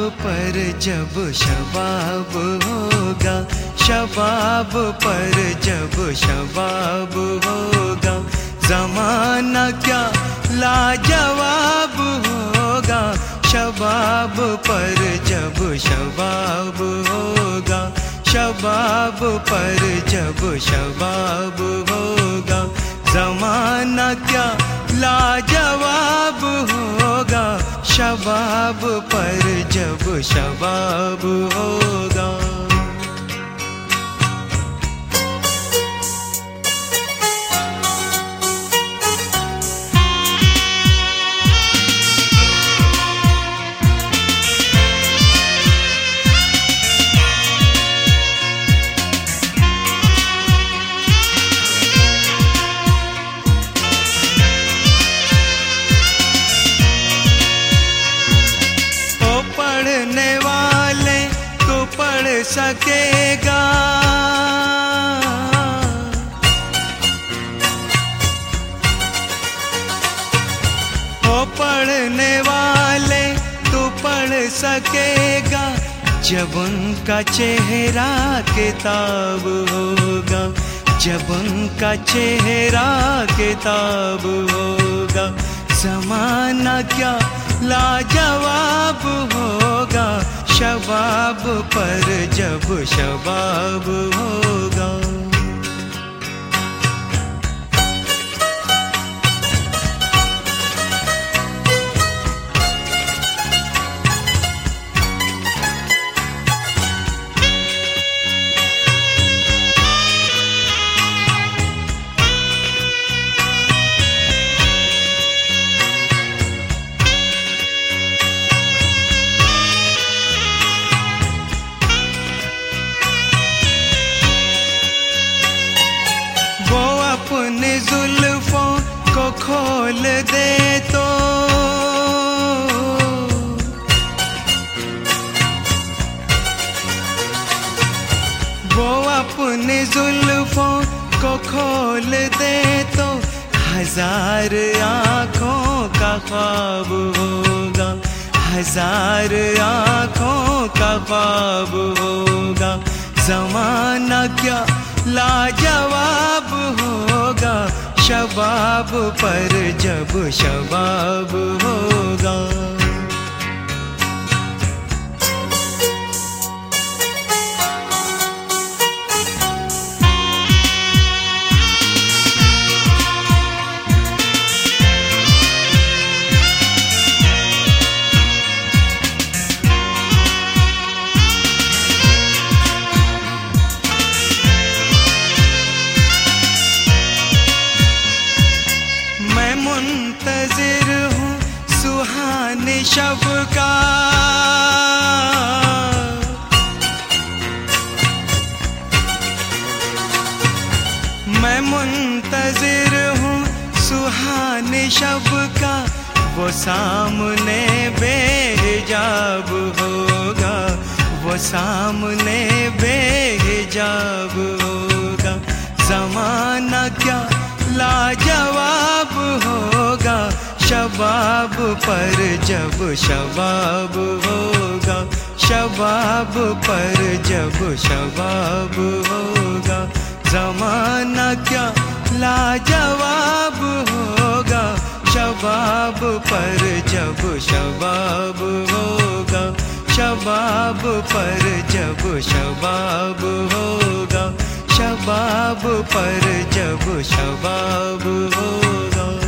पर जब शबाब होगा, शबाब पर जब शबाब होगा, ज़माना क्या लाजवाब होगा। शबाब पर जब शबाब होगा, शबाब पर जब शबाब होगा, ज़माना क्या लाजवाब होगा। शबाब पर जब शबाब होगा। पढ़ने वाले तो पढ़ सकेगा, ओ पढ़ने वाले तो पढ़ सकेगा, जब उनका चेहरा किताब होगा, जब उनका चेहरा किताब होगा। ज़माना क्या लाजवाब होगा। शबाब पर जब शबाब होगा। अपने जुल्फों को खोल दे तो वो अपने जुल्फों को खोल दे तो हजार आँखों का ख्वाब होगा, हजार आँखों का ख्वाब होगा। ज़माना क्या लाजवाब होगा। शबाब पर जब शबाब होगा। मुंतज़िर हूँ सुहाने शब का, मैं मुंतज़िर हूँ सुहाने शब का। वो सामने बेहिजाब होगा, वो सामने बेहिजाब होगा। ज़माना क्या लाजवाब होगा। शबाब पर जब शबाब होगा, शबाब पर जब शबाब होगा। ज़माना क्या लाजवाब होगा। शबाब पर जब शबाब होगा, शबाब पर जब शबाब होगा, शबाब पर जब शबाब होगा।